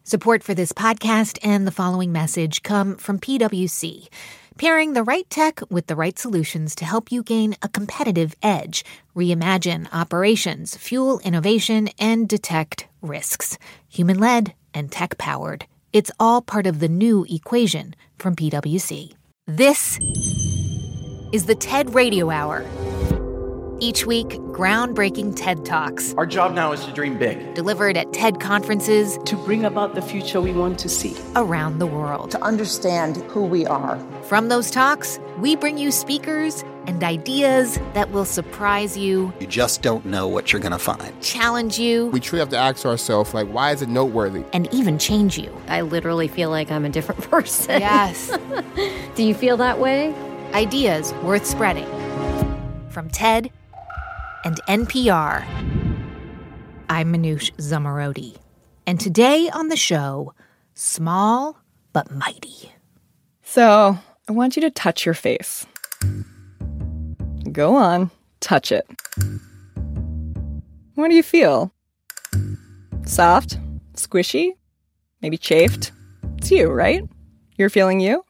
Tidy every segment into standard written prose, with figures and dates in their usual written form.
Support for this podcast and the following message come from PwC, pairing the right tech with the right solutions to help you gain a competitive edge, reimagine operations, fuel innovation, and detect risks. Human-led and tech-powered. It's all part of the new equation from PwC. This is the TED Radio Hour. Each week, groundbreaking TED Talks. Our job now is to dream big. Delivered at TED conferences. To bring about the future we want to see. Around the world. To understand who we are. From those talks, we bring you speakers and ideas that will surprise you. You just don't know what you're going to find. Challenge you. We truly have to ask ourselves, why is it noteworthy? And even change you. I literally feel like I'm a different person. Yes. Do you feel that way? Ideas worth spreading. From TED and NPR. I'm Manoush Zomorodi. And today on the show, small but mighty. So, I want you to touch your face. Go on, touch it. What do you feel? Soft? Squishy? Maybe chafed? It's you, right? You're feeling you?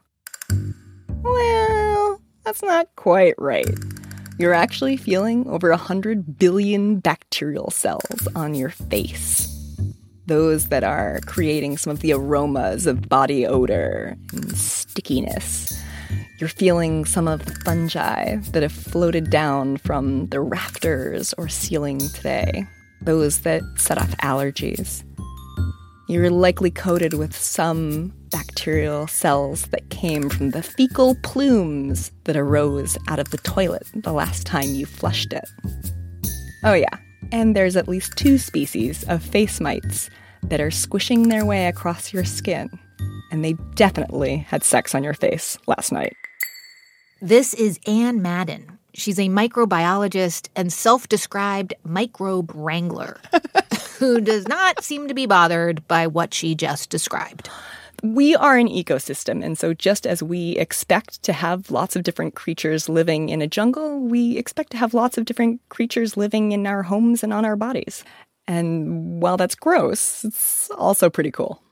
Well, that's not quite right. You're actually feeling over 100 billion bacterial cells on your face. Those that are creating some of the aromas of body odor and stickiness. You're feeling some of the fungi that have floated down from the rafters or ceiling today. Those that set off allergies. You're likely coated with some bacterial cells that came from the fecal plumes that arose out of the toilet the last time you flushed it. Oh yeah, and there's at least 2 species of face mites that are squishing their way across your skin, and they definitely had sex on your face last night. This is Anne Madden. She's a microbiologist and self-described microbe wrangler who does not seem to be bothered by what she just described. We are an ecosystem, and so just as we expect to have lots of different creatures living in a jungle, we expect to have lots of different creatures living in our homes and on our bodies. And while that's gross, it's also pretty cool.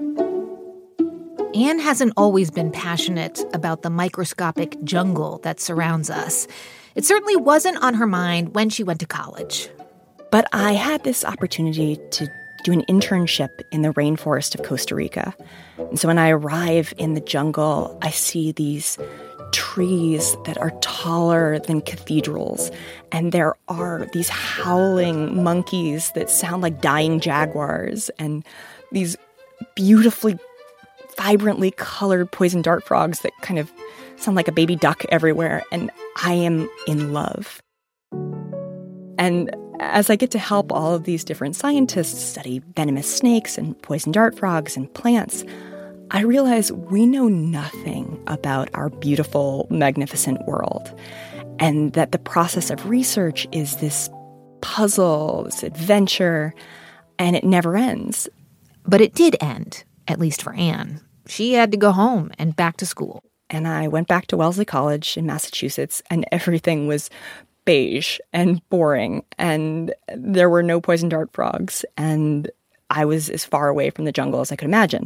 Anne hasn't always been passionate about the microscopic jungle that surrounds us. It certainly wasn't on her mind when she went to college. But I had this opportunity to do an internship in the rainforest of Costa Rica. And so when I arrive in the jungle, I see these trees that are taller than cathedrals. And there are these howling monkeys that sound like dying jaguars. And these beautifully, vibrantly colored poison dart frogs that kind of sound like a baby duck everywhere. And I am in love. And as I get to help all of these different scientists study venomous snakes and poison dart frogs and plants, I realize we know nothing about our beautiful, magnificent world. And that the process of research is this puzzle, this adventure, and it never ends. But it did end, at least for Anne. She had to go home and back to school. And I went back to Wellesley College in Massachusetts, and everything was beige and boring, and there were no poison dart frogs, and I was as far away from the jungle as I could imagine.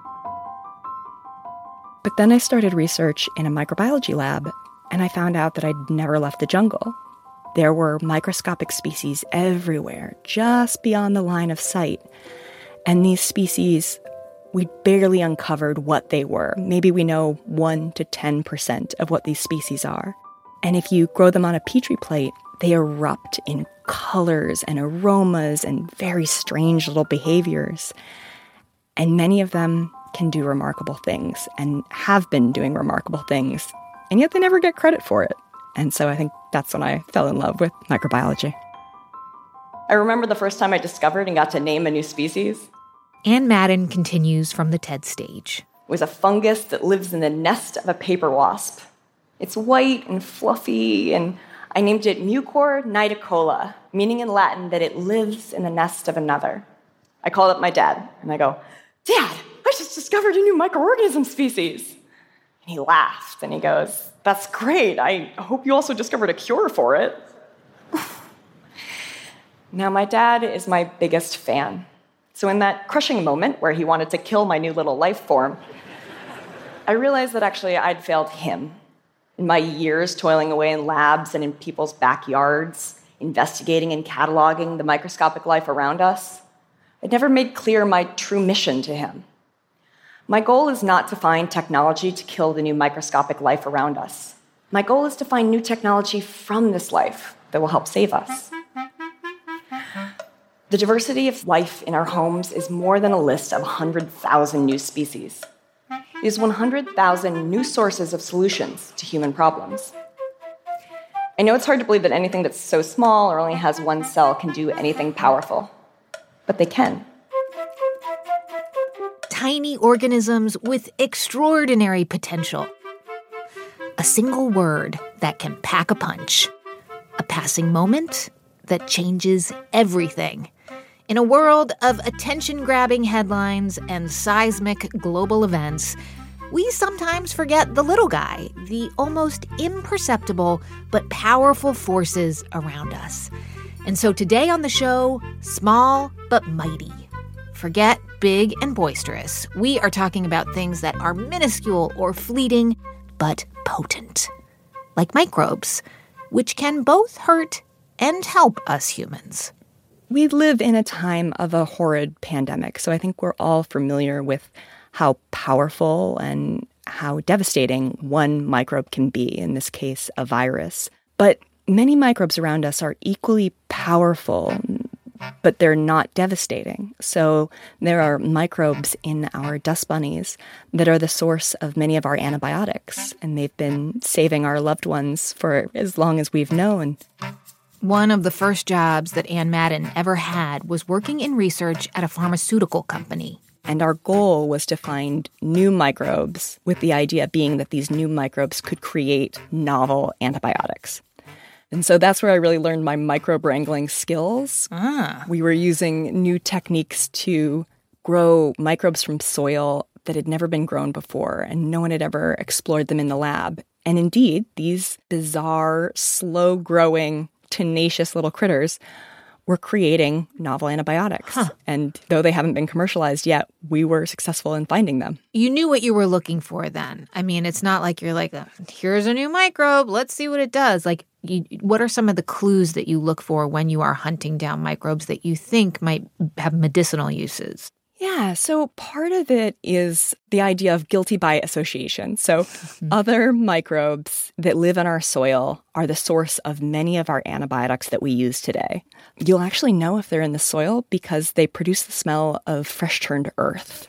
But then I started research in a microbiology lab, and I found out that I'd never left the jungle. There were microscopic species everywhere, just beyond the line of sight. And these species, we barely uncovered what they were. Maybe we know 1 to 10% of what these species are. And if you grow them on a Petri plate, they erupt in colors and aromas and very strange little behaviors. And many of them can do remarkable things and have been doing remarkable things, and yet they never get credit for it. And so I think that's when I fell in love with microbiology. I remember the first time I discovered and got to name a new species. Anne Madden continues from the TED stage. It was a fungus that lives in the nest of a paper wasp. It's white and fluffy, and I named it Mucor nidicola, meaning in Latin that it lives in the nest of another. I called up my dad, and I go, "Dad, I just discovered a new microorganism species." And he laughed, and he goes, "That's great. I hope you also discovered a cure for it." Now, my dad is my biggest fan. So in that crushing moment where he wanted to kill my new little life form, I realized that actually I'd failed him. In my years toiling away in labs and in people's backyards, investigating and cataloging the microscopic life around us, I'd never made clear my true mission to him. My goal is not to find technology to kill the new microscopic life around us. My goal is to find new technology from this life that will help save us. The diversity of life in our homes is more than a list of 100,000 new species. It is 100,000 new sources of solutions to human problems. I know it's hard to believe that anything that's so small or only has one cell can do anything powerful, but they can. Tiny organisms with extraordinary potential. A single word that can pack a punch. A passing moment that changes everything. In a world of attention-grabbing headlines and seismic global events, we sometimes forget the little guy, the almost imperceptible but powerful forces around us. And so today on the show, small but mighty. Forget big and boisterous. We are talking about things that are minuscule or fleeting, but potent. Like microbes, which can both hurt and help us humans. We live in a time of a horrid pandemic, so I think we're all familiar with how powerful and how devastating one microbe can be, in this case, a virus. But many microbes around us are equally powerful, but they're not devastating. So there are microbes in our dust bunnies that are the source of many of our antibiotics, and they've been saving our loved ones for as long as we've known. One of the first jobs that Ann Madden ever had was working in research at a pharmaceutical company. And our goal was to find new microbes, with the idea being that these new microbes could create novel antibiotics. And so that's where I really learned my microbe wrangling skills. We were using new techniques to grow microbes from soil that had never been grown before, and no one had ever explored them in the lab. And indeed, these bizarre, slow-growing, tenacious little critters were creating novel antibiotics. And though they haven't been commercialized yet, we were successful in finding them. You knew what you were looking for then. I mean, it's not like you're like, here's a new microbe, let's see what it does. Like, what are some of the clues that you look for when you are hunting down microbes that you think might have medicinal uses? Yeah, so part of it is the idea of guilty by association. So other microbes that live in our soil are the source of many of our antibiotics that we use today. You'll actually know if they're in the soil because they produce the smell of fresh-turned earth.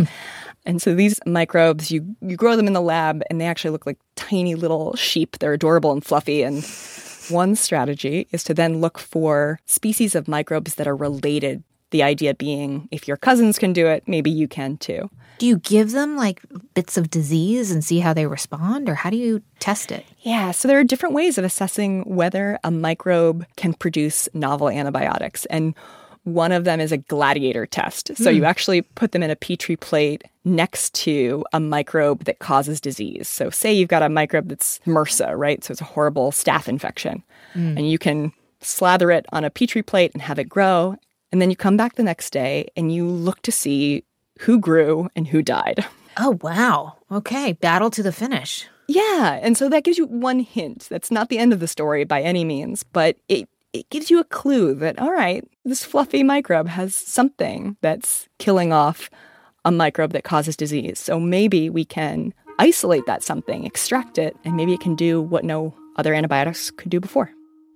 And so these microbes, you grow them in the lab, and they actually look like tiny little sheep. They're adorable and fluffy. And one strategy is to then look for species of microbes that are related. The idea being, if your cousins can do it, maybe you can too. Do you give them like bits of disease and see how they respond, or how do you test it? Yeah, so there are different ways of assessing whether a microbe can produce novel antibiotics. And one of them is a gladiator test. So you actually put them in a Petri plate next to a microbe that causes disease. So say you've got a microbe that's MRSA, right? So it's a horrible staph infection. And you can slather it on a Petri plate and have it grow. And then you come back the next day and you look to see who grew and who died. Oh, wow. Okay, battle to the finish. Yeah, and so that gives you one hint. That's not the end of the story by any means, but it gives you a clue that, all right, this fluffy microbe has something that's killing off a microbe that causes disease. So maybe we can isolate that something, extract it, and maybe it can do what no other antibiotics could do before.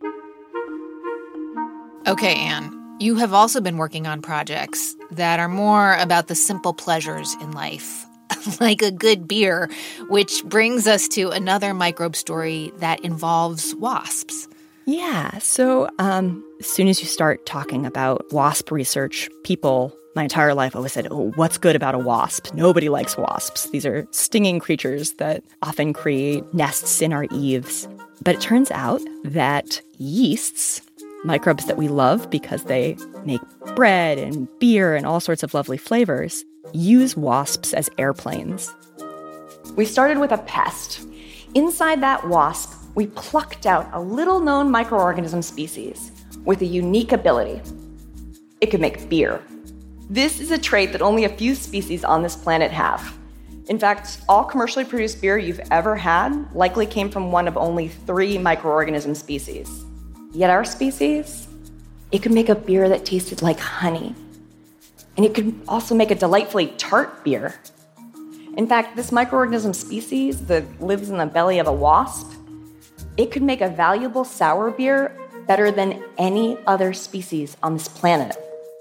Okay, Anne. You have also been working on projects that are more about the simple pleasures in life, like a good beer, which brings us to another microbe story that involves wasps. Yeah, so as soon as you start talking about wasp research, my entire life always said, oh, what's good about a wasp? Nobody likes wasps. These are stinging creatures that often create nests in our eaves. But it turns out that yeasts, microbes that we love because they make bread and beer and all sorts of lovely flavors, use wasps as airplanes. We started with a pest. Inside that wasp, we plucked out a little-known microorganism species with a unique ability. It could make beer. This is a trait that only a few species on this planet have. In fact, all commercially produced beer you've ever had likely came from one of only 3 microorganism species. Yet our species, it could make a beer that tasted like honey. And it could also make a delightfully tart beer. In fact, this microorganism species that lives in the belly of a wasp, it could make a valuable sour beer better than any other species on this planet.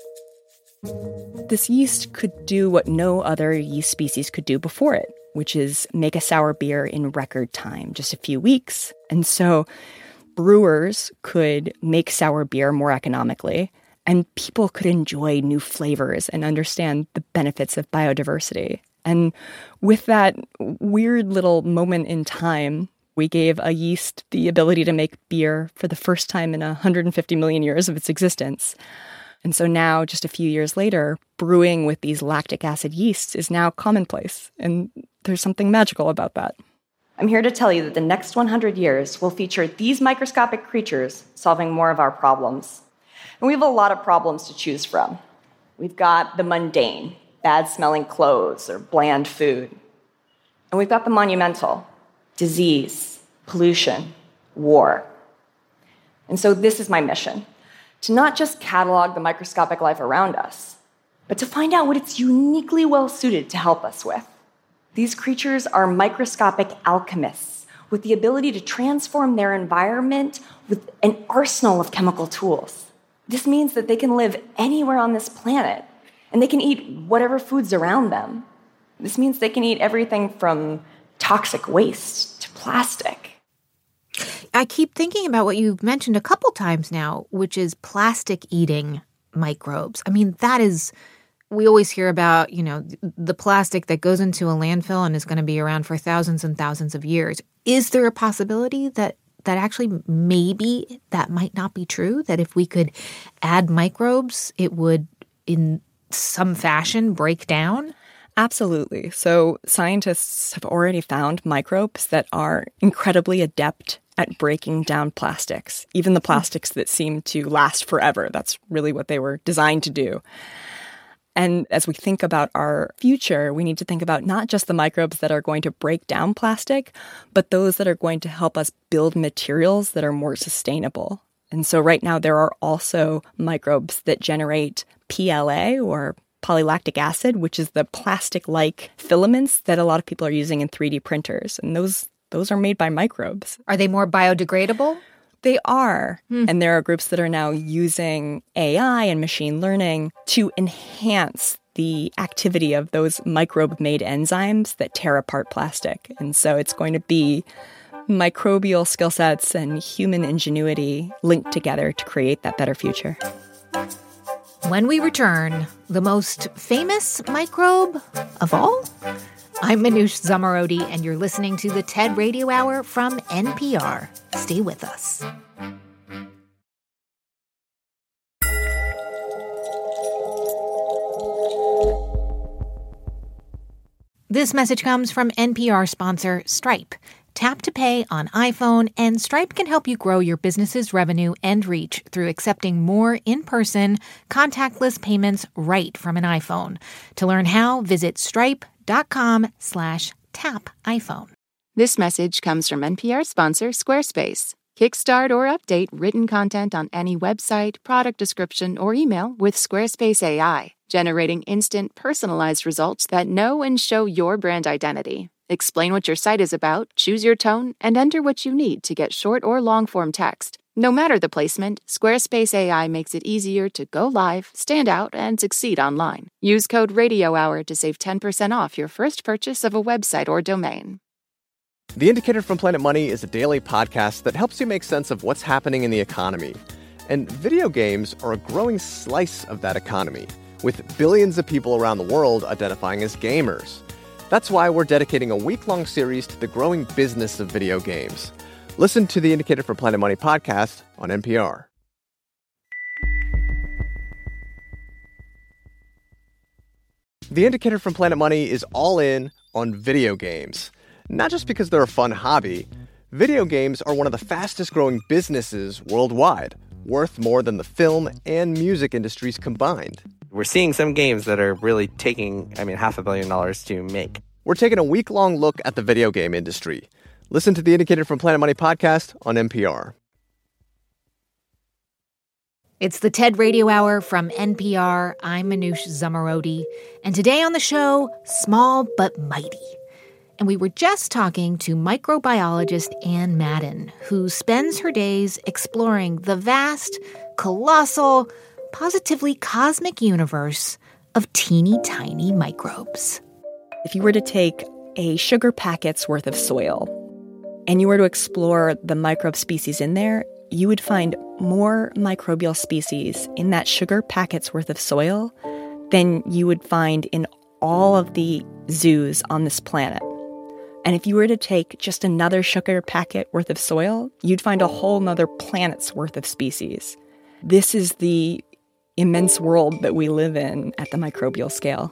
This yeast could do what no other yeast species could do before it, which is make a sour beer in record time, just a few weeks. And so brewers could make sour beer more economically, and people could enjoy new flavors and understand the benefits of biodiversity. And with that weird little moment in time, we gave a yeast the ability to make beer for the first time in 150 million years of its existence. And so now, just a few years later, brewing with these lactic acid yeasts is now commonplace. And there's something magical about that. I'm here to tell you that the next 100 years will feature these microscopic creatures solving more of our problems. And we have a lot of problems to choose from. We've got the mundane, bad-smelling clothes or bland food. And we've got the monumental, disease, pollution, war. And so this is my mission. To not just catalog the microscopic life around us, but to find out what it's uniquely well-suited to help us with. These creatures are microscopic alchemists with the ability to transform their environment with an arsenal of chemical tools. This means that they can live anywhere on this planet, and they can eat whatever food's around them. This means they can eat everything from toxic waste to plastic. I keep thinking about what you've mentioned a couple times now, which is plastic-eating microbes. I mean, that is, we always hear about, the plastic that goes into a landfill and is going to be around for thousands and thousands of years. Is there a possibility that actually maybe that might not be true? That if we could add microbes, it would, in some fashion, break down? Absolutely. So scientists have already found microbes that are incredibly adept at breaking down plastics, even the plastics that seem to last forever. That's really what they were designed to do. And as we think about our future, we need to think about not just the microbes that are going to break down plastic, but those that are going to help us build materials that are more sustainable. And so right now there are also microbes that generate PLA, or polylactic acid, which is the plastic-like filaments that a lot of people are using in 3D printers. And those are made by microbes. Are they more biodegradable? They are. And there are groups that are now using AI and machine learning to enhance the activity of those microbe-made enzymes that tear apart plastic. And so it's going to be microbial skill sets and human ingenuity linked together to create that better future. When we return, the most famous microbe of all? I'm Manoush Zomorodi, and you're listening to the TED Radio Hour from NPR. Stay with us. This message comes from NPR sponsor Stripe. Tap to pay on iPhone, and Stripe can help you grow your business's revenue and reach through accepting more in-person, contactless payments right from an iPhone. To learn how, visit stripe.com/tapiphone. This message comes from NPR sponsor Squarespace. Kickstart or update written content on any website, product description, or email with Squarespace AI, generating instant, personalized results that know and show your brand identity. Explain what your site is about, choose your tone, and enter what you need to get short or long-form text. No matter the placement, Squarespace AI makes it easier to go live, stand out, and succeed online. Use code RadioHour to save 10% off your first purchase of a website or domain. The Indicator from Planet Money is a daily podcast that helps you make sense of what's happening in the economy. And video games are a growing slice of that economy, with billions of people around the world identifying as gamers. That's why we're dedicating a week-long series to the growing business of video games. Listen to the Indicator from Planet Money podcast on NPR. The Indicator from Planet Money is all in on video games. Not just because they're a fun hobby. Video games are one of the fastest-growing businesses worldwide, worth more than the film and music industries combined. We're seeing some games that are really taking, $500 million to make. We're taking a week-long look at the video game industry. Listen to the Indicator from Planet Money podcast on NPR. It's the TED Radio Hour from NPR. I'm Manoush Zomorodi. And today on the show, Small But Mighty. And we were just talking to microbiologist Anne Madden, who spends her days exploring the vast, colossal, positively cosmic universe of teeny tiny microbes. If you were to take a sugar packet's worth of soil and you were to explore the microbe species in there, you would find more microbial species in that sugar packet's worth of soil than you would find in all of the zoos on this planet. And if you were to take just another sugar packet worth of soil, you'd find a whole nother planet's worth of species. This is the immense world that we live in at the microbial scale.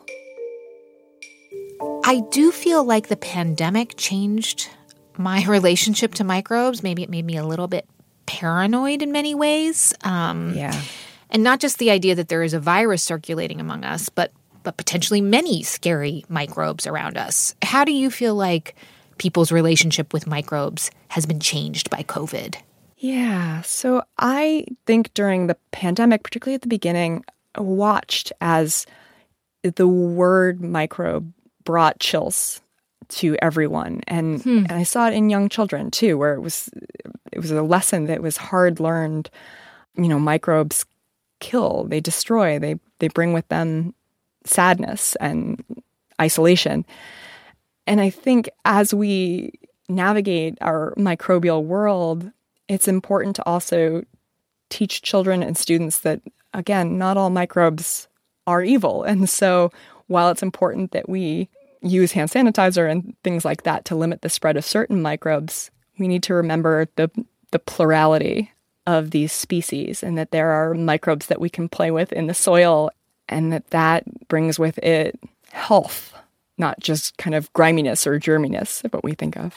I do feel like the pandemic changed my relationship to microbes. Maybe it made me a little bit paranoid in many ways. Yeah. And not just the idea that there is a virus circulating among us, but potentially many scary microbes around us. How do you feel like people's relationship with microbes has been changed by COVID? Yeah, so I think during the pandemic, particularly at the beginning, I watched as the word microbe brought chills to everyone. And I saw it in young children, too, where it was a lesson that was hard learned. Microbes kill, they destroy, they bring with them sadness and isolation. And I think as we navigate our microbial world, it's important to also teach children and students that, again, not all microbes are evil. And so while it's important that we use hand sanitizer and things like that to limit the spread of certain microbes, we need to remember the plurality of these species and that there are microbes that we can play with in the soil and that brings with it health, not just kind of griminess or germiness, what we think of.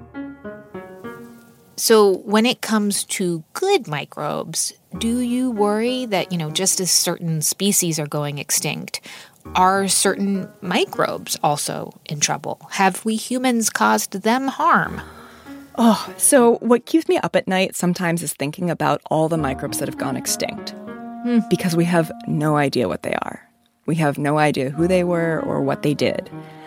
So when it comes to good microbes, do you worry that, just as certain species are going extinct, are certain microbes also in trouble? Have we humans caused them harm? Oh, so what keeps me up at night sometimes is thinking about all the microbes that have gone extinct. Because we have no idea what they are. We have no idea who they were or what they did.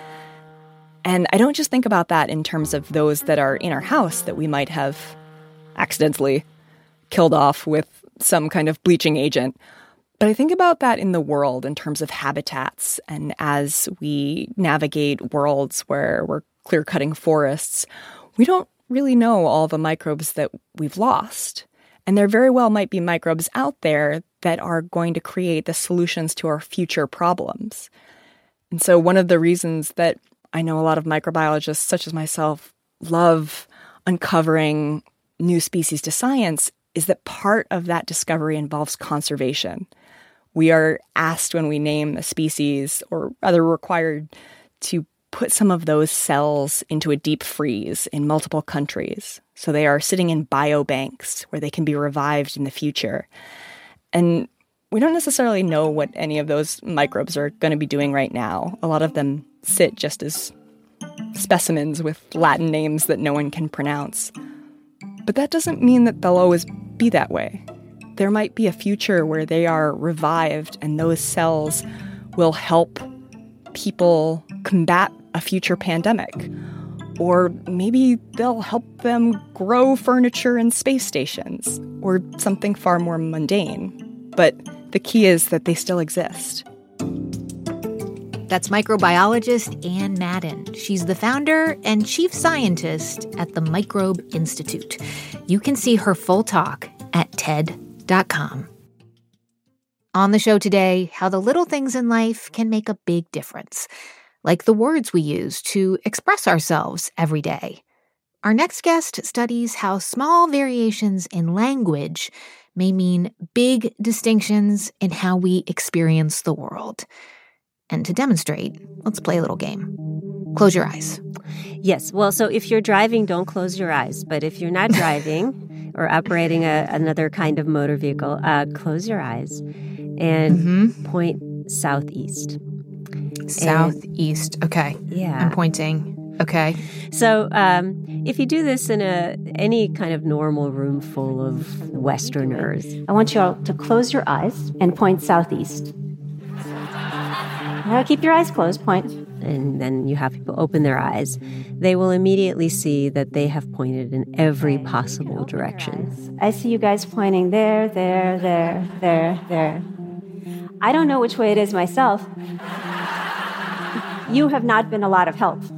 And I don't just think about that in terms of those that are in our house that we might have accidentally killed off with some kind of bleaching agent. But I think about that in the world in terms of habitats. And as we navigate worlds where we're clear-cutting forests, we don't really know all the microbes that we've lost. And there very well might be microbes out there that are going to create the solutions to our future problems. And so one of the reasons that I know a lot of microbiologists, such as myself, love uncovering new species to science is that part of that discovery involves conservation. We are asked when we name a species, or rather required to put some of those cells into a deep freeze in multiple countries. So they are sitting in biobanks where they can be revived in the future. And we don't necessarily know what any of those microbes are going to be doing right now. A lot of them sit just as specimens with Latin names that no one can pronounce. But that doesn't mean that they'll always be that way. There might be a future where they are revived and those cells will help people combat a future pandemic. Or maybe they'll help them grow furniture in space stations, or something far more mundane. But the key is that they still exist. That's microbiologist Anne Madden. She's the founder and chief scientist at the Microbe Institute. You can see her full talk at TED.com. On the show today, how the little things in life can make a big difference, like the words we use to express ourselves every day. Our next guest studies how small variations in language may mean big distinctions in how we experience the world. And to demonstrate, let's play a little game. Close your eyes. Yes. Well, so if you're driving, don't close your eyes. But if you're not driving or operating another kind of motor vehicle, close your eyes and point southeast. Southeast. Okay. Yeah. I'm pointing. Okay. So if you do this in any kind of normal room full of Westerners, I want you all to close your eyes and point southeast. Now keep your eyes closed, point. And then you have people open their eyes. They will immediately see that they have pointed in every possible direction. I see you guys pointing there, there, there, there, there. I don't know which way it is myself. You have not been a lot of help.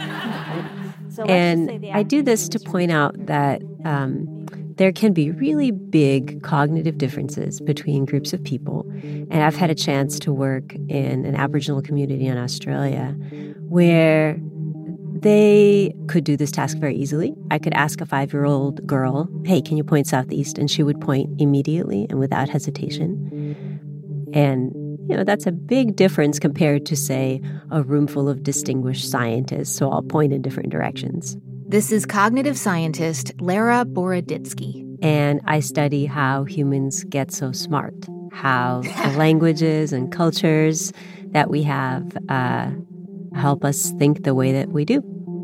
And I do this to point out that there can be really big cognitive differences between groups of people. And I've had a chance to work in an Aboriginal community in Australia where they could do this task very easily. I could ask a 5-year-old girl, hey, can you point southeast? And she would point immediately and without hesitation. And that's a big difference compared to, say, a room full of distinguished scientists, so I'll point in different directions. This is cognitive scientist Lara Boroditsky. And I study how humans get so smart, how the languages and cultures that we have help us think the way that we do.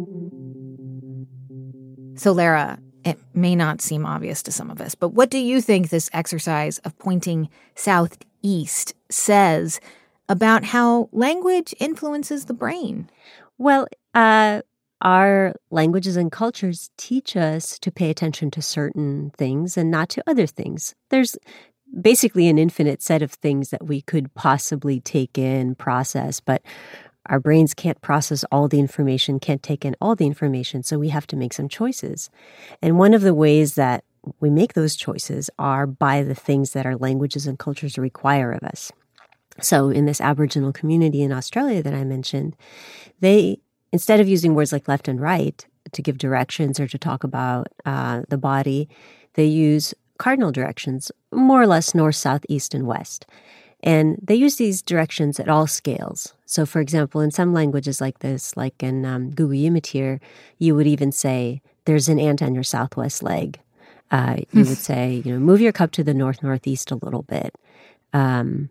So, Lara, it may not seem obvious to some of us, but what do you think this exercise of pointing southeast says about how language influences the brain? Well, our languages and cultures teach us to pay attention to certain things and not to other things. There's basically an infinite set of things that we could possibly take in, process, but our brains can't process all the information, can't take in all the information, so we have to make some choices. And one of the ways that we make those choices are by the things that our languages and cultures require of us. So in this Aboriginal community in Australia that I mentioned, they, instead of using words like left and right to give directions or to talk about the body, they use cardinal directions, more or less north, south, east, and west. And they use these directions at all scales. So, for example, in some languages like this, like in Guugu Yimithirr, you would even say, there's an ant on your southwest leg. You would say, move your cup to the north-northeast a little bit. In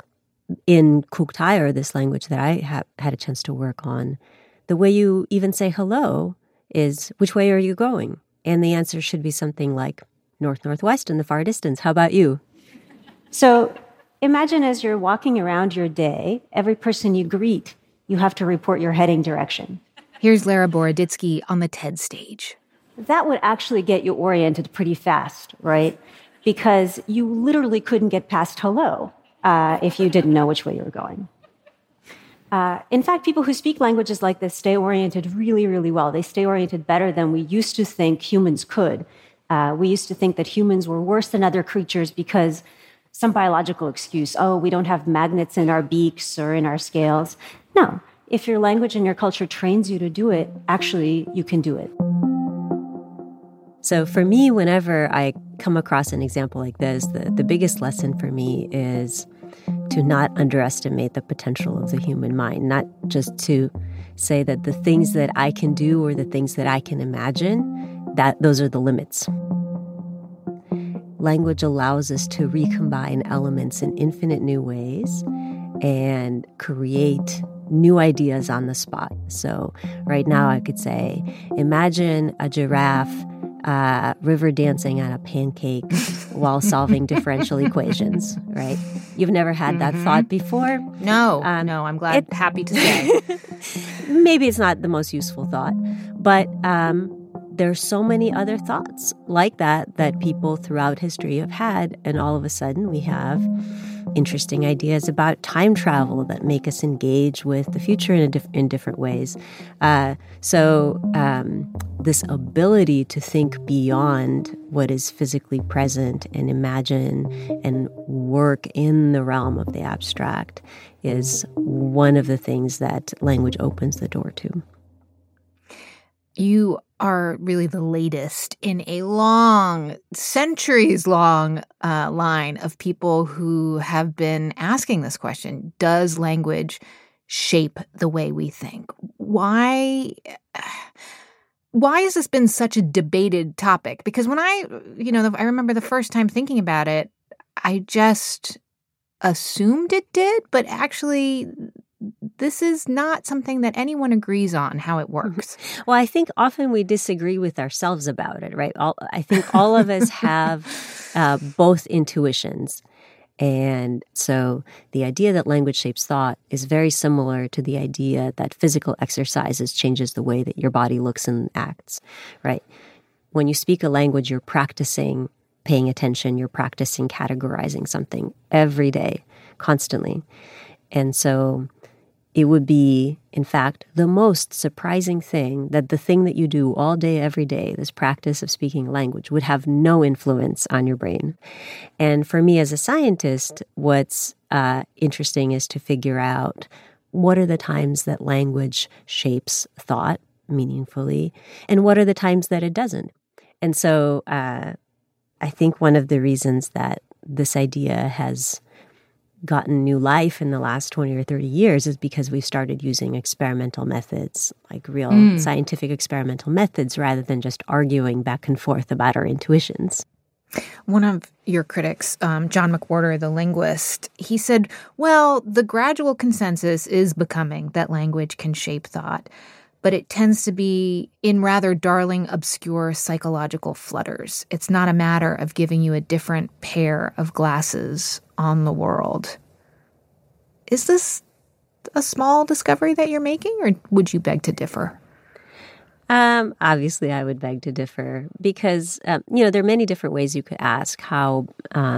Kuuk Thaayorre, this language that I had a chance to work on, the way you even say hello is, which way are you going? And the answer should be something like north-northwest in the far distance. How about you? So imagine as you're walking around your day, every person you greet, you have to report your heading direction. Here's Lara Boroditsky on the TED stage. That would actually get you oriented pretty fast, right? Because you literally couldn't get past hello if you didn't know which way you were going. In fact, people who speak languages like this stay oriented really, really well. They stay oriented better than we used to think humans could. We used to think that humans were worse than other creatures because some biological excuse, we don't have magnets in our beaks or in our scales. No, if your language and your culture trains you to do it, actually, you can do it. So for me, whenever I come across an example like this, the biggest lesson for me is to not underestimate the potential of the human mind, not just to say that the things that I can do or the things that I can imagine, that those are the limits. Language allows us to recombine elements in infinite new ways and create new ideas on the spot. So right now I could say, imagine a giraffe river dancing on a pancake while solving differential equations, right? You've never had that thought before? No, I'm happy to say. Maybe it's not the most useful thought, but there's so many other thoughts like that people throughout history have had, and all of a sudden we have interesting ideas about time travel that make us engage with the future in different ways. So this ability to think beyond what is physically present and imagine and work in the realm of the abstract is one of the things that language opens the door to. You are really the latest in a long, centuries-long line of people who have been asking this question. Does language shape the way we think? Why has this been such a debated topic? Because when I remember the first time thinking about it, I just assumed it did, but actually this is not something that anyone agrees on how it works. Well, I think often we disagree with ourselves about it, right? I think all of us have both intuitions. And so the idea that language shapes thought is very similar to the idea that physical exercises changes the way that your body looks and acts, right? When you speak a language, you're practicing paying attention, you're practicing categorizing something every day, constantly. And so it would be, in fact, the most surprising thing that the thing that you do all day, every day, this practice of speaking a language, would have no influence on your brain. And for me as a scientist, what's interesting is to figure out what are the times that language shapes thought meaningfully, and what are the times that it doesn't. And so I think one of the reasons that this idea has gotten new life in the last 20 or 30 years is because we've started using experimental methods, like real scientific experimental methods, rather than just arguing back and forth about our intuitions. One of your critics, John McWhorter, the linguist, he said, well, the gradual consensus is becoming that language can shape thought, but it tends to be in rather darling, obscure psychological flutters. It's not a matter of giving you a different pair of glasses on the world. Is this a small discovery that you're making, or would you beg to differ? Obviously, I would beg to differ because, there are many different ways you could ask how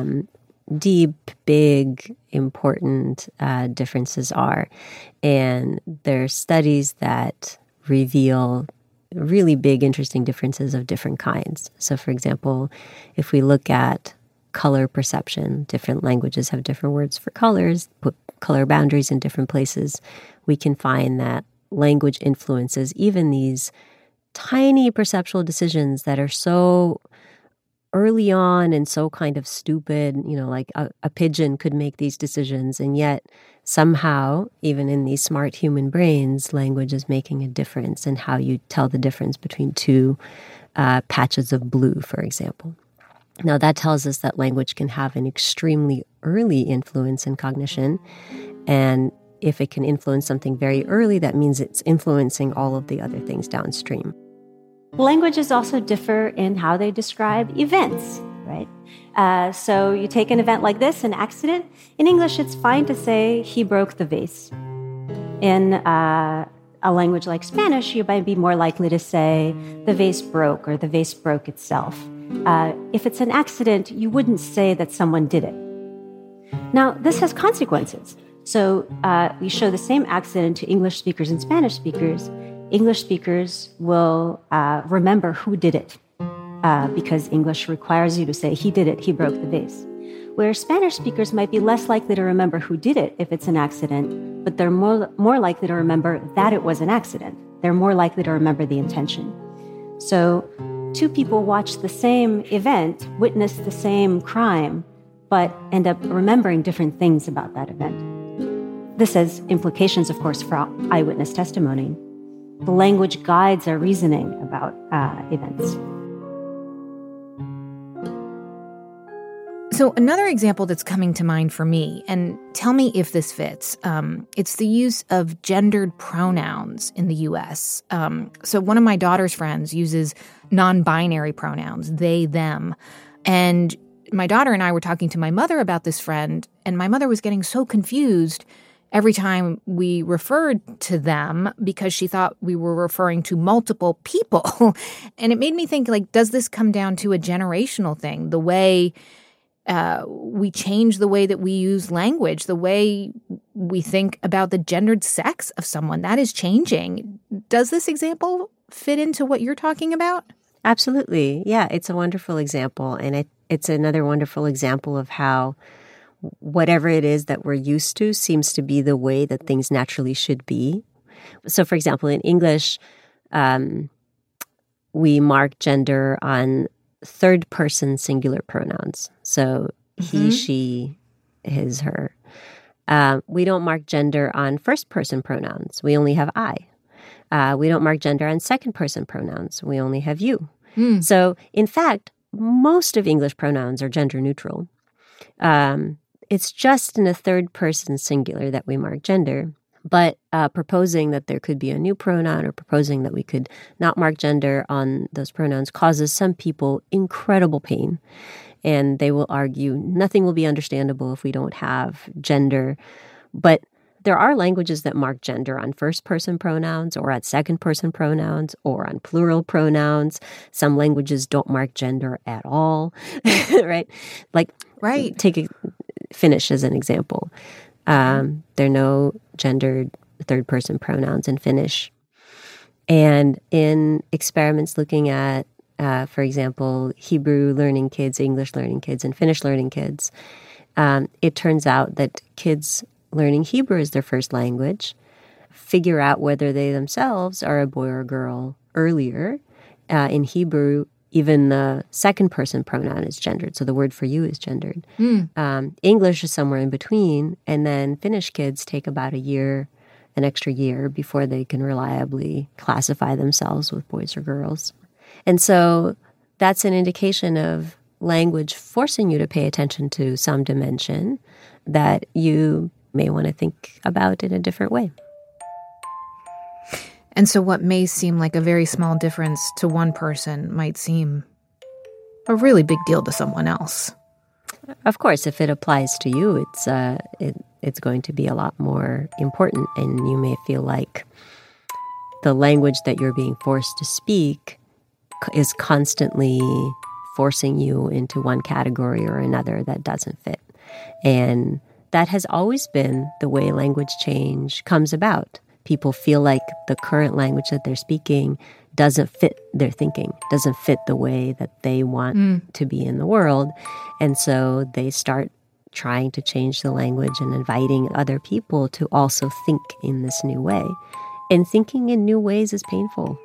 deep, big, important differences are. And there are studies that reveal really big, interesting differences of different kinds. So, for example, if we look at color perception, different languages have different words for colors, put color boundaries in different places, we can find that language influences even these tiny perceptual decisions that are so early on and so kind of stupid, like a pigeon could make these decisions, and yet somehow, even in these smart human brains, language is making a difference in how you tell the difference between two patches of blue, for example. Now, that tells us that language can have an extremely early influence in cognition, and if it can influence something very early, that means it's influencing all of the other things downstream. Languages also differ in how they describe events, right? So you take an event like this, an accident. In English, it's fine to say, he broke the vase. In a language like Spanish, you might be more likely to say, the vase broke, or the vase broke itself. If it's an accident, you wouldn't say that someone did it. Now, this has consequences. So we show the same accident to English speakers and Spanish speakers. English speakers will remember who did it because English requires you to say, he did it, he broke the vase. Where Spanish speakers might be less likely to remember who did it if it's an accident, but they're more likely to remember that it was an accident. They're more likely to remember the intention. So two people watch the same event, witness the same crime, but end up remembering different things about that event. This has implications, of course, for eyewitness testimony. The language guides our reasoning about events. So another example that's coming to mind for me, and tell me if this fits, it's the use of gendered pronouns in the U.S. So one of my daughter's friends uses non-binary pronouns, they, them. And my daughter and I were talking to my mother about this friend, and my mother was getting so confused every time we referred to them because she thought we were referring to multiple people. And it made me think, does this come down to a generational thing? The way we change the way that we use language, the way we think about the gendered sex of someone, that is changing. Does this example fit into what you're talking about? Absolutely. Yeah, it's a wonderful example. And it's another wonderful example of how whatever it is that we're used to seems to be the way that things naturally should be. So, for example, in English, we mark gender on third-person singular pronouns. So he, she, his, her. We don't mark gender on first-person pronouns. We only have I. We don't mark gender on second-person pronouns. We only have you. So, in fact, most of English pronouns are gender neutral. it's just in a third person singular that we mark gender. But proposing that there could be a new pronoun or proposing that we could not mark gender on those pronouns causes some people incredible pain. And they will argue nothing will be understandable if we don't have gender. But there are languages that mark gender on first-person pronouns or on second-person pronouns or on plural pronouns. Some languages don't mark gender at all, right? Take Finnish as an example. There are no gendered third-person pronouns in Finnish. And in experiments looking at, for example, Hebrew learning kids, English learning kids, and Finnish learning kids, it turns out that kids learning Hebrew as their first language figure out whether they themselves are a boy or a girl earlier. In Hebrew, even the second-person pronoun is gendered, so the word for you is gendered. English is somewhere in between, and then Finnish kids take about an extra year before they can reliably classify themselves with boys or girls. And so that's an indication of language forcing you to pay attention to some dimension that you may want to think about in a different way. And so what may seem like a very small difference to one person might seem a really big deal to someone else. Of course, if it applies to you, it's going to be a lot more important, and you may feel like the language that you're being forced to speak is constantly forcing you into one category or another that doesn't fit. And that has always been the way language change comes about. People feel like the current language that they're speaking doesn't fit their thinking, doesn't fit the way that they want to be in the world. And so they start trying to change the language and inviting other people to also think in this new way. And thinking in new ways is painful.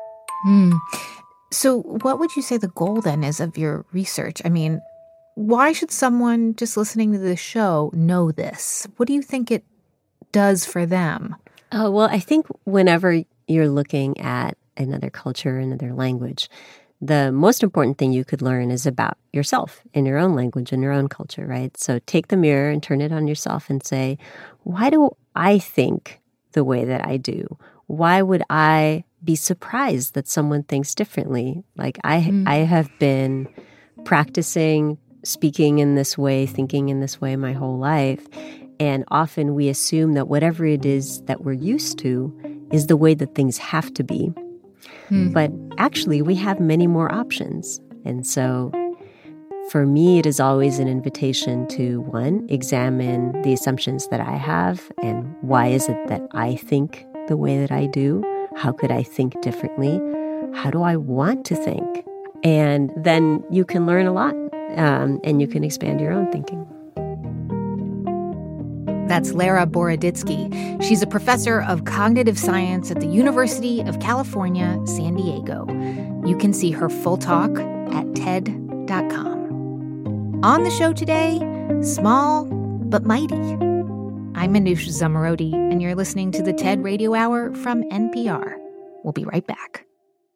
So what would you say the goal then is of your research? I mean, why should someone just listening to this show know this? What do you think it does for them? Oh, well, I think whenever you're looking at another culture, another language, the most important thing you could learn is about yourself in your own language and your own culture, right? So take the mirror and turn it on yourself and say, why do I think the way that I do? Why would I be surprised that someone thinks differently? Like I have been practicing speaking in this way, thinking in this way my whole life. And often we assume that whatever it is that we're used to is the way that things have to be. But actually, we have many more options. And so for me, it is always an invitation to, one, examine the assumptions that I have and why is it that I think the way that I do? How could I think differently? How do I want to think? And then you can learn a lot and you can expand your own thinking. That's Lara Boroditsky. She's a professor of cognitive science at the University of California, San Diego. You can see her full talk at TED.com. On the show today, Small but Mighty. I'm Manoush Zomorodi, and you're listening to the TED Radio Hour from NPR. We'll be right back.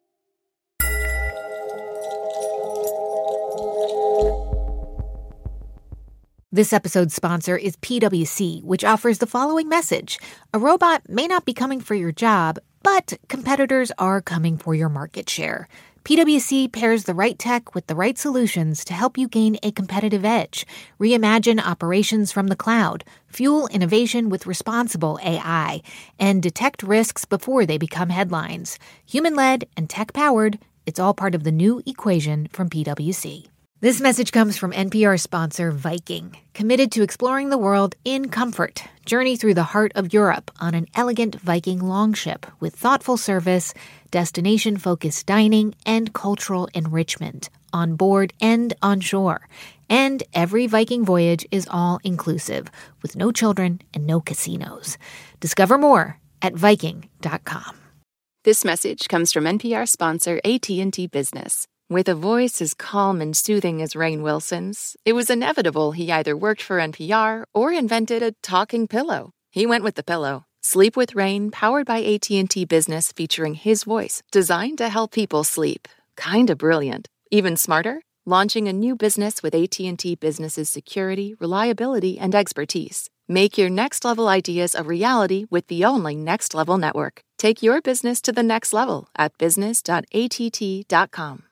This episode's sponsor is PwC, which offers the following message. A robot may not be coming for your job, but competitors are coming for your market share. PwC pairs the right tech with the right solutions to help you gain a competitive edge, reimagine operations from the cloud, fuel innovation with responsible AI, and detect risks before they become headlines. Human-led and tech-powered, it's all part of the new equation from PwC. This message comes from NPR sponsor Viking, committed to exploring the world in comfort. Journey through the heart of Europe on an elegant Viking longship with thoughtful service, destination-focused dining, and cultural enrichment on board and on shore. And every Viking voyage is all-inclusive, with no children and no casinos. Discover more at Viking.com. This message comes from NPR sponsor AT&T Business. With a voice as calm and soothing as Rainn Wilson's, it was inevitable he either worked for NPR or invented a talking pillow. He went with the pillow. Sleep with Rainn, powered by AT&T Business, featuring his voice, designed to help people sleep. Kinda brilliant. Even smarter? launching a new business with AT&T Business's security, reliability, and expertise. Make your next level ideas a reality with the only Next Level network. Take your business to the next level at business.att.com.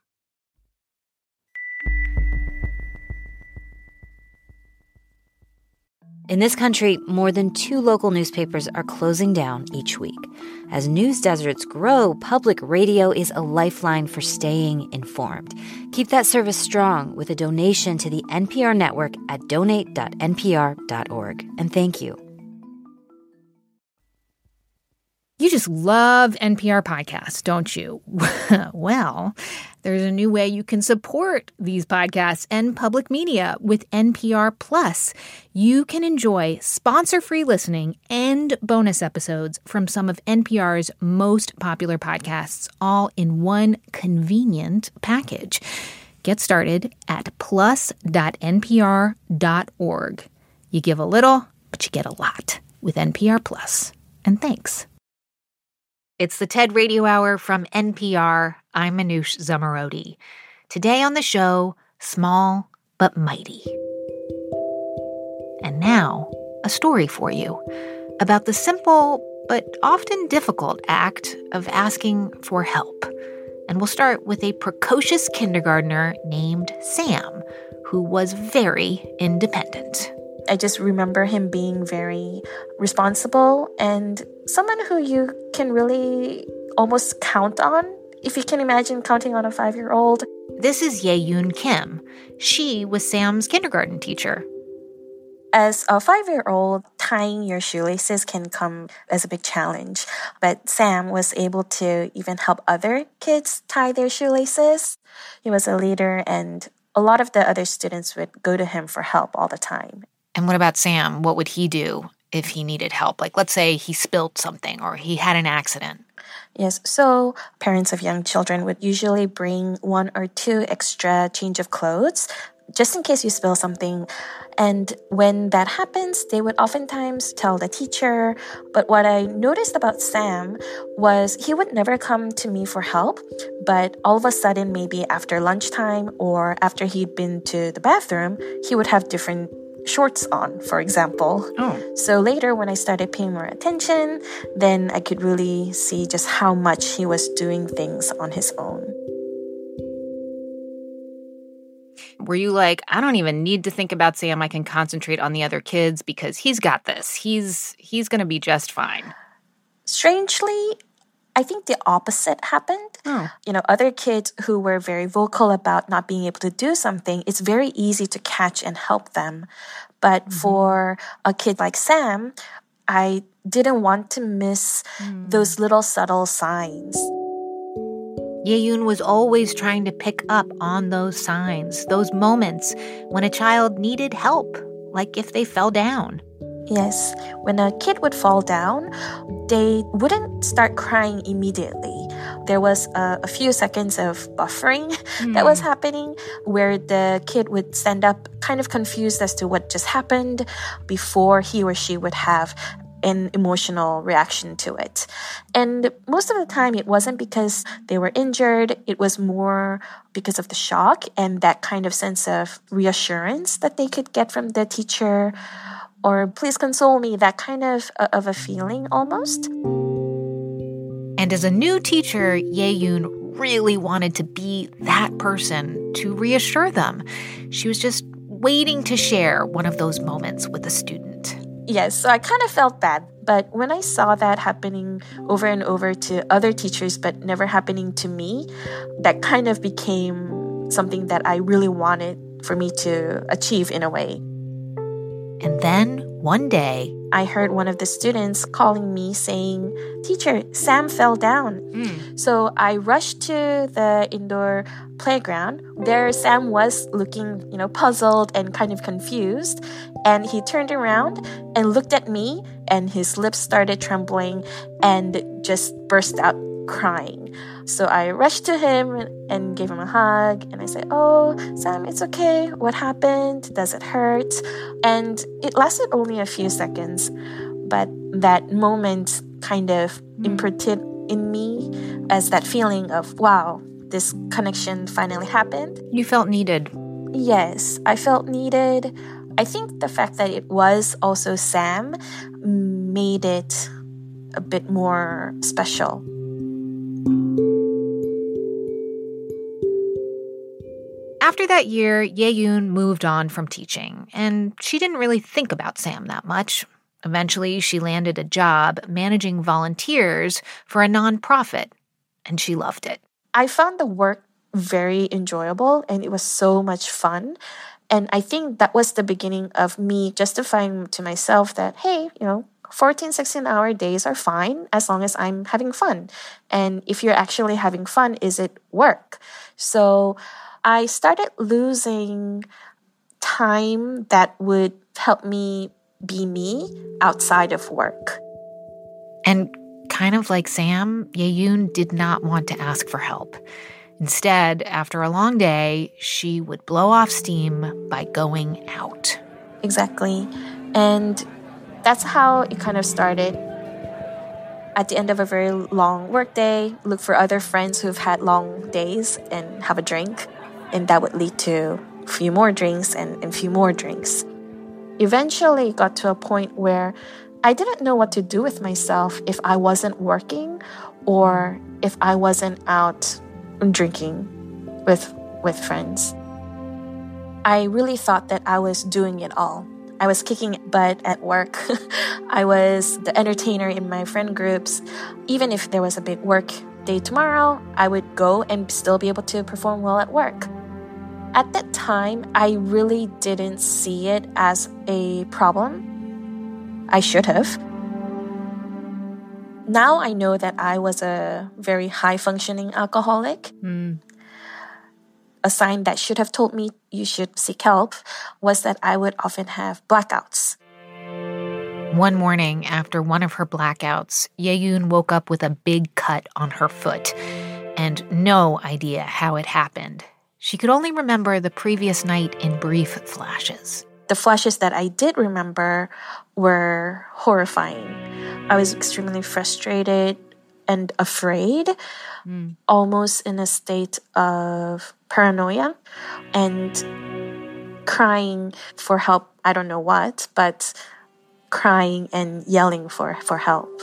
In this country, more than 2 local newspapers are closing down each week. As news deserts grow, public radio is a lifeline for staying informed. Keep that service strong with a donation to the NPR network at donate.npr.org. And thank you. You just love NPR podcasts, don't you? Well, there's a new way you can support these podcasts and public media with NPR Plus. You can enjoy sponsor-free listening and bonus episodes from some of NPR's most popular podcasts, all in one convenient package. Get started at plus.npr.org. You give a little, but you get a lot with NPR Plus. And thanks. It's the TED Radio Hour from NPR. I'm Manoush Zomorodi. Today on the show, Small but Mighty. And now, a story for you about the simple but often difficult act of asking for help. And we'll start with a precocious kindergartner named Sam, who was very independent. I just remember him being very responsible and someone who you can really almost count on, if you can imagine counting on a 5-year-old. This is Ye-Yoon Kim. She was Sam's kindergarten teacher. As a 5-year-old, tying your shoelaces can come as a big challenge. But Sam was able to even help other kids tie their shoelaces. He was a leader, and a lot of the other students would go to him for help all the time. And what about Sam? What would he do if he needed help? Like, let's say he spilled something or he had an accident. Yes, so parents of young children would usually bring 1 or 2 extra change of clothes just in case you spill something. And when that happens, they would oftentimes tell the teacher. But what I noticed about Sam was he would never come to me for help. But all of a sudden, maybe after lunchtime or after he'd been to the bathroom, he would have different shorts on, for example. So later, when I started paying more attention, then I could really see just how much he was doing things on his own. Were you like, I don't even need to think about Sam. I can concentrate on the other kids because he's got this. He's going to be just fine. Strangely, I think the opposite happened. Other kids who were very vocal about not being able to do something, it's very easy to catch and help them. But for a kid like Sam, I didn't want to miss those little subtle signs. Ye-Yoon was always trying to pick up on those signs, those moments when a child needed help, like if they fell down. Yes, when a kid would fall down, they wouldn't start crying immediately. There was a few seconds of buffering that was happening where the kid would stand up kind of confused as to what just happened before he or she would have an emotional reaction to it. And most of the time, it wasn't because they were injured. It was more because of the shock and that kind of sense of reassurance that they could get from the teacher. Or please console me, that kind of a feeling almost. And as a new teacher, Ye-Yoon really wanted to be that person to reassure them. She was just waiting to share one of those moments with a student. Yes, so I kind of felt bad. But when I saw that happening over and over to other teachers but never happening to me, that kind of became something that I really wanted for me to achieve in a way. And then, one day, I heard one of the students calling me saying, "Teacher, Sam fell down." So I rushed to the indoor playground. There Sam was looking, puzzled and kind of confused. And he turned around and looked at me, and his lips started trembling and just burst out crying. So I rushed to him and gave him a hug, and I said, "Oh, Sam, it's okay. What happened? Does it hurt?" And it lasted only a few seconds, but that moment kind of imprinted in me as that feeling of, wow, this connection finally happened. You felt needed. Yes, I felt needed. I think the fact that it was also Sam made it a bit more special. After that year, Ye-yoon moved on from teaching, and she didn't really think about Sam that much. Eventually, she landed a job managing volunteers for a nonprofit, and she loved it. I found the work very enjoyable, and it was so much fun. And I think that was the beginning of me justifying to myself that, hey, 14, 16-hour days are fine as long as I'm having fun. And if you're actually having fun, is it work? So I started losing time that would help me be me outside of work. And kind of like Sam, Ye-yoon did not want to ask for help. Instead, after a long day, she would blow off steam by going out. Exactly. And that's how it kind of started. At the end of a very long workday, look for other friends who've had long days and have a drink. And that would lead to a few more drinks and a few more drinks. Eventually, it got to a point where I didn't know what to do with myself if I wasn't working or if I wasn't out drinking with friends. I really thought that I was doing it all. I was kicking butt at work. I was the entertainer in my friend groups. Even if there was a big work day tomorrow, I would go and still be able to perform well at work. At that time, I really didn't see it as a problem. I should have. Now I know that I was a very high-functioning alcoholic. A sign that should have told me you should seek help was that I would often have blackouts. One morning, after one of her blackouts, Ye-yoon woke up with a big cut on her foot and no idea how it happened. She could only remember the previous night in brief flashes. The flashes that I did remember were horrifying. I was extremely frustrated and afraid, almost in a state of paranoia and crying for help. I don't know what, but crying and yelling for help.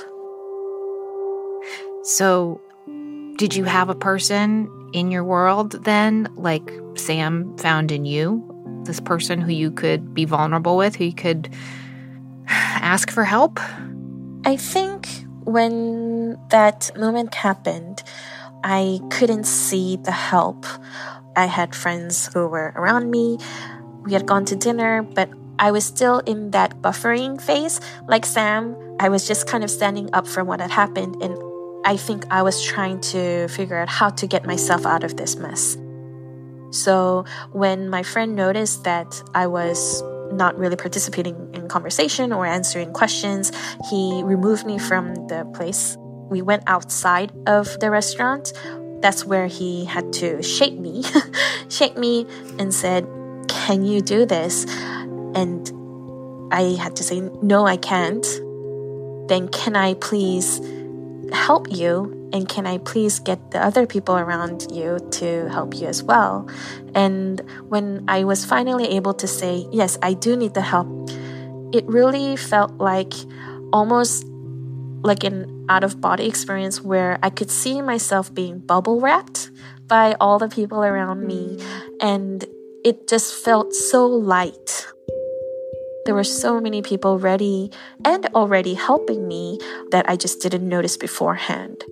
So, did you have a person in your world then, like Sam found in you? This person who you could be vulnerable with, who you could ask for help? I think when that moment happened, I couldn't see the help. I had friends who were around me. We had gone to dinner, but I was still in that buffering phase. Like Sam, I was just kind of standing up from what had happened, and I think I was trying to figure out how to get myself out of this mess. So when my friend noticed that I was not really participating in conversation or answering questions, he removed me from the place. We went outside of the restaurant. That's where he had to shake me and said, "Can you do this?" And I had to say, "No, I can't." "Then can I please help you? And can I please get the other people around you to help you as well?" And when I was finally able to say, "Yes, I do need the help," it really felt like almost like an out-of-body experience where I could see myself being bubble wrapped by all the people around me. And it just felt so light. There were so many people ready and already helping me that I just didn't notice beforehand.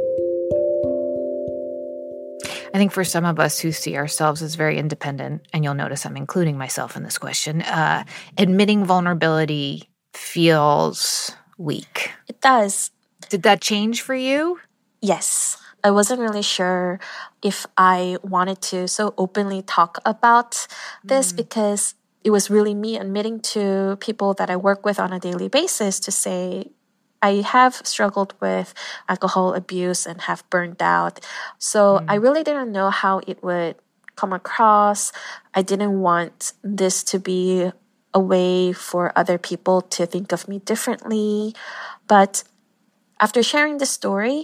I think for some of us who see ourselves as very independent, and you'll notice I'm including myself in this question, admitting vulnerability feels weak. It does. Did that change for you? Yes. I wasn't really sure if I wanted to so openly talk about this because it was really me admitting to people that I work with on a daily basis to say, I have struggled with alcohol abuse and have burned out. So I really didn't know how it would come across. I didn't want this to be a way for other people to think of me differently. But after sharing the story,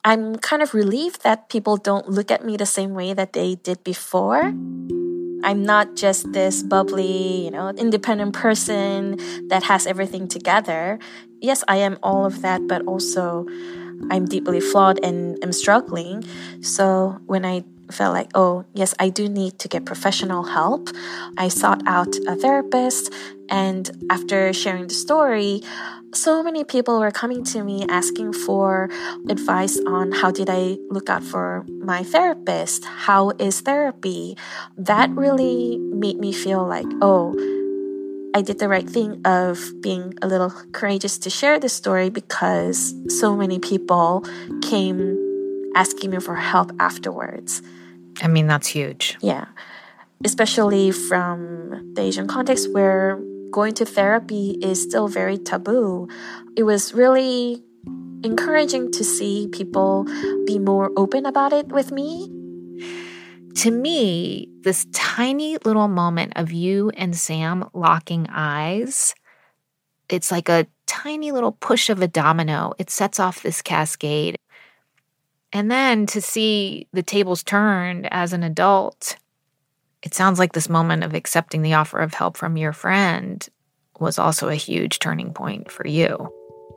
I'm kind of relieved that people don't look at me the same way that they did before. I'm not just this bubbly, independent person that has everything together. Yes, I am all of that, but also I'm deeply flawed and am struggling. So when I felt like, oh, yes, I do need to get professional help, I sought out a therapist. And after sharing the story, so many people were coming to me asking for advice on how did I look out for my therapist? How is therapy? That really made me feel like, oh, I did the right thing of being a little courageous to share this story, because so many people came asking me for help afterwards. I mean, that's huge. Yeah. Especially from the Asian context where going to therapy is still very taboo. It was really encouraging to see people be more open about it with me. To me, this tiny little moment of you and Sam locking eyes, it's like a tiny little push of a domino. It sets off this cascade. And then to see the tables turned as an adult, it sounds like this moment of accepting the offer of help from your friend was also a huge turning point for you.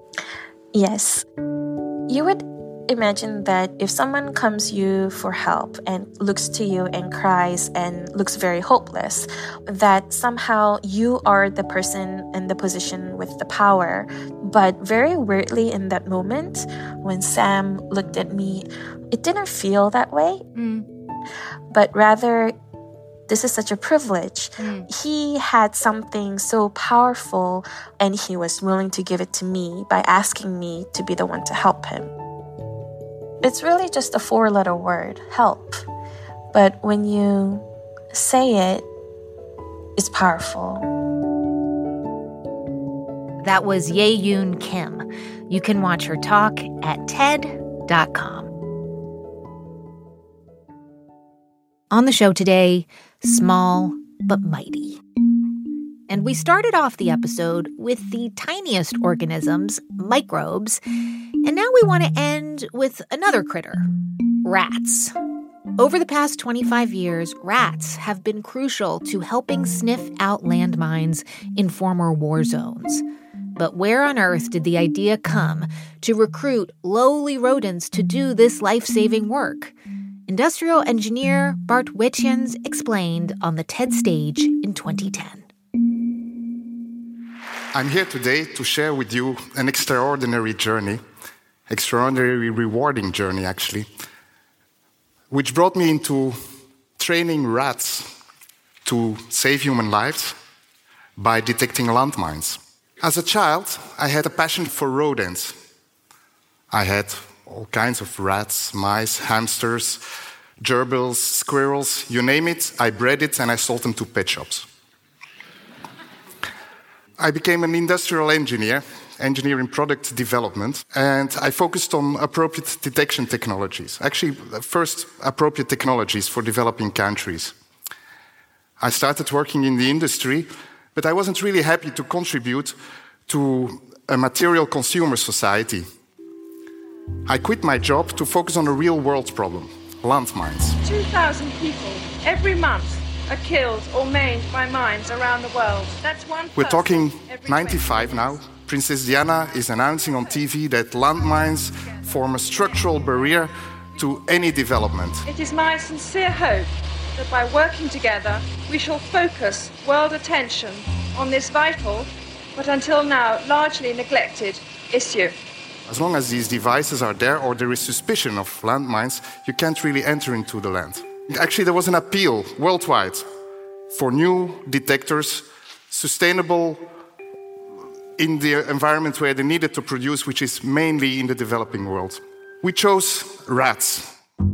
Yes. You would imagine that if someone comes to you for help and looks to you and cries and looks very hopeless, that somehow you are the person in the position with the power. But very weirdly in that moment, when Sam looked at me, it didn't feel that way. But rather, this is such a privilege. He had something so powerful, and he was willing to give it to me by asking me to be the one to help him. It's really just a 4-letter word, help. But when you say it, it's powerful. That was Ye-Yoon Kim. You can watch her talk at TED.com. On the show today, small but mighty. And we started off the episode with the tiniest organisms, microbes, and now we want to end with another critter, rats. Over the past 25 years, rats have been crucial to helping sniff out landmines in former war zones. But where on earth did the idea come to recruit lowly rodents to do this life-saving work? Industrial engineer Bart Witjens explained on the TED stage in 2010. I'm here today to share with you an extraordinary rewarding journey, actually, which brought me into training rats to save human lives by detecting landmines. As a child, I had a passion for rodents. I had all kinds of rats, mice, hamsters, gerbils, squirrels, you name it, I bred it and I sold them to pet shops. I became an industrial engineer in product development, and I focused on appropriate detection technologies. Actually, first appropriate technologies for developing countries. I started working in the industry, but I wasn't really happy to contribute to a material consumer society. I quit my job to focus on a real-world problem, landmines. 2,000 people every month are killed or maimed by mines around the world. That's one. We're talking 95 now. Princess Diana is announcing on TV that landmines form a structural barrier to any development. It is my sincere hope that by working together, we shall focus world attention on this vital, but until now largely neglected, issue. As long as these devices are there or there is suspicion of landmines, you can't really enter into the land. Actually, there was an appeal worldwide for new detectors, sustainable in the environment where they needed to produce, which is mainly in the developing world. We chose rats.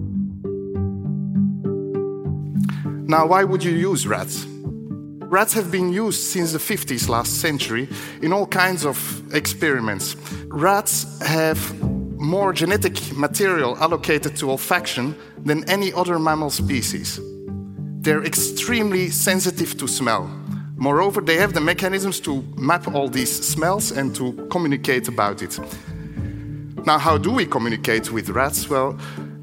Now, why would you use rats? Rats have been used since the 50s last century in all kinds of experiments. Rats have more genetic material allocated to olfaction than any other mammal species. They're extremely sensitive to smell. Moreover, they have the mechanisms to map all these smells and to communicate about it. Now, how do we communicate with rats? Well,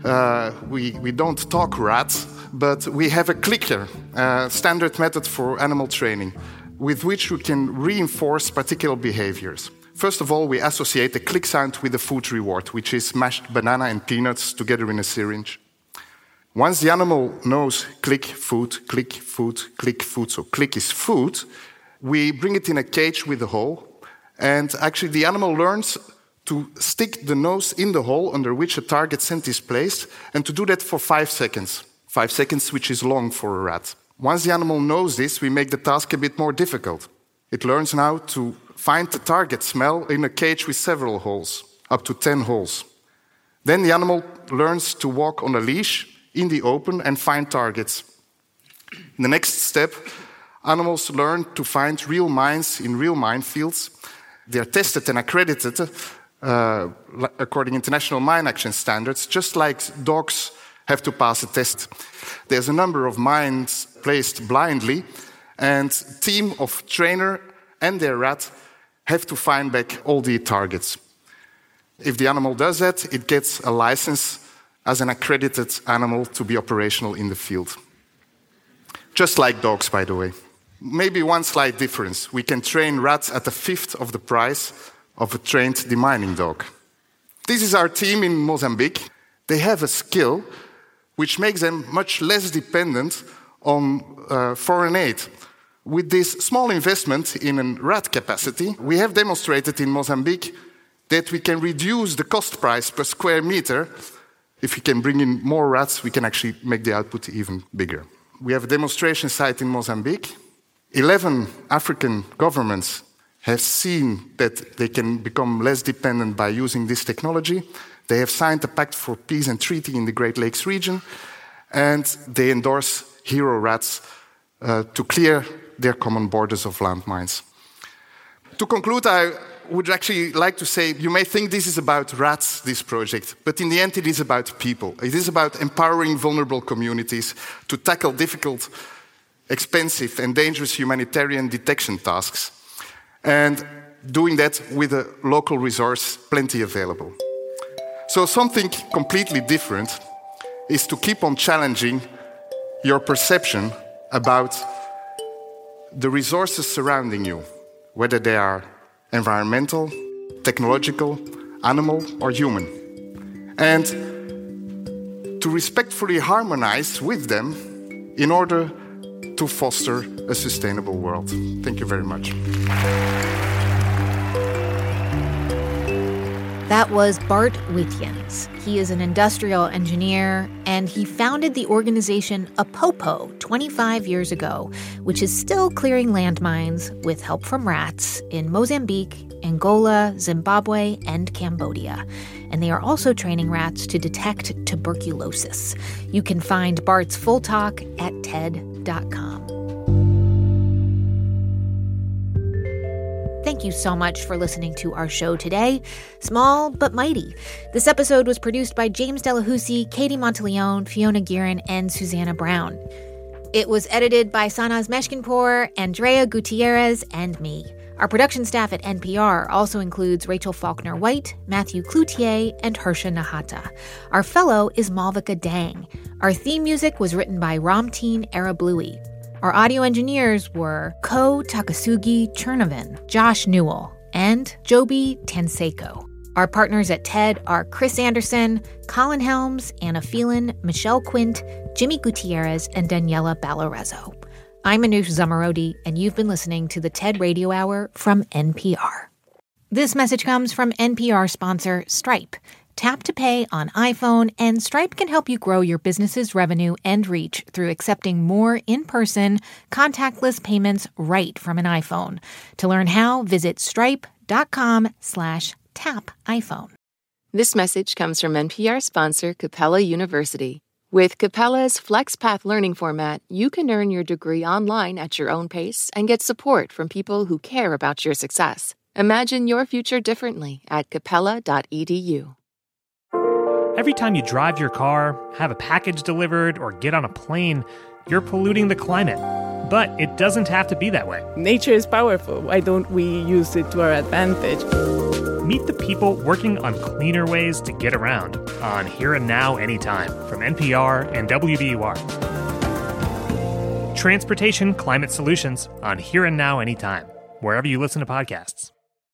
we don't talk rats, but we have a clicker, standard method for animal training, with which we can reinforce particular behaviors. First of all, we associate the click sound with the food reward, which is mashed banana and peanuts together in a syringe. Once the animal knows click, food, click, food, click, food, so click is food, we bring it in a cage with a hole, and actually the animal learns to stick the nose in the hole under which a target scent is placed, and to do that for 5 seconds. 5 seconds, which is long for a rat. Once the animal knows this, we make the task a bit more difficult. It learns now to find the target smell in a cage with several holes, up to 10 holes. Then the animal learns to walk on a leash in the open and find targets. In the next step, animals learn to find real mines in real minefields. They are tested and accredited according to international mine action standards, just like dogs have to pass a test. There's a number of mines placed blindly, and a team of trainer and their rat have to find back all the targets. If the animal does that, it gets a license as an accredited animal to be operational in the field. Just like dogs, by the way. Maybe one slight difference. We can train rats at a fifth of the price of a trained demining dog. This is our team in Mozambique. They have a skill which makes them much less dependent on foreign aid. With this small investment in a rat capacity, we have demonstrated in Mozambique that we can reduce the cost price per square meter. If we can bring in more rats, we can actually make the output even bigger. We have a demonstration site in Mozambique. 11 African governments have seen that they can become less dependent by using this technology. They have signed a Pact for Peace and Treaty in the Great Lakes region, and they endorse hero rats to clear their common borders of landmines. To conclude, I would actually like to say, you may think this is about rats, this project, but in the end it is about people. It is about empowering vulnerable communities to tackle difficult, expensive and dangerous humanitarian detection tasks, and doing that with a local resource plenty available. So something completely different is to keep on challenging your perception about the resources surrounding you, whether they are environmental, technological, animal, or human. And to respectfully harmonize with them in order to foster a sustainable world. Thank you very much. That was Bart Witjens. He is an industrial engineer, and he founded the organization Apopo 25 years ago, which is still clearing landmines with help from rats in Mozambique, Angola, Zimbabwe, and Cambodia. And they are also training rats to detect tuberculosis. You can find Bart's full talk at TED.com. Thank you so much for listening to our show today. Small but mighty. This episode was produced by James Delahousie, Katie Monteleone, Fiona Guerin, and Susanna Brown. It was edited by Sanaz Meshkinpour, Andrea Gutierrez, and me. Our production staff at NPR also includes Rachel Faulkner-White, Matthew Cloutier, and Harsha Nahata. Our fellow is Malvika Dang. Our theme music was written by Ramteen Arablouei. Our audio engineers were Ko Takasugi Chernovin, Josh Newell, and Joby Tanseko. Our partners at TED are Chris Anderson, Colin Helms, Anna Phelan, Michelle Quint, Jimmy Gutierrez, and Daniela Balarezo. I'm Anoush Zomorodi, and you've been listening to the TED Radio Hour from NPR. This message comes from NPR sponsor Stripe. Tap to pay on iPhone, and Stripe can help you grow your business's revenue and reach through accepting more in-person, contactless payments right from an iPhone. To learn how, visit stripe.com/tapiphone. This message comes from NPR sponsor Capella University. With Capella's FlexPath learning format, you can earn your degree online at your own pace and get support from people who care about your success. Imagine your future differently at capella.edu. Every time you drive your car, have a package delivered, or get on a plane, you're polluting the climate. But it doesn't have to be that way. Nature is powerful. Why don't we use it to our advantage? Meet the people working on cleaner ways to get around on Here and Now Anytime from NPR and WBUR. Transportation Climate Solutions on Here and Now Anytime, wherever you listen to podcasts.